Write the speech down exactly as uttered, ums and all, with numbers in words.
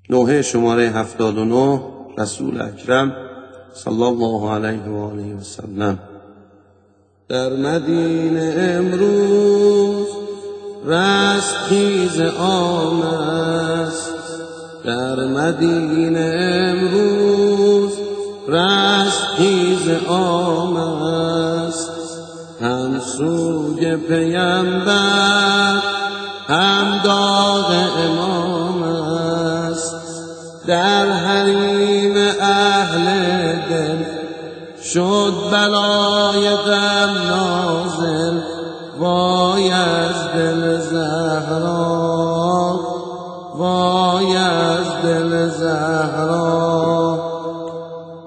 نوحه شماره هفتاد و نه، رسول اکرم صلی الله علیه و آله و سلم. در مدینه امروز رستخیز عام است، در مدینه امروز رستخیز عام است. هم سوگ پیامبر هم داغ امام است، در حریم اهل دل شد بلای غم نازل. وای از دل زهرا، وای از دل زهرا.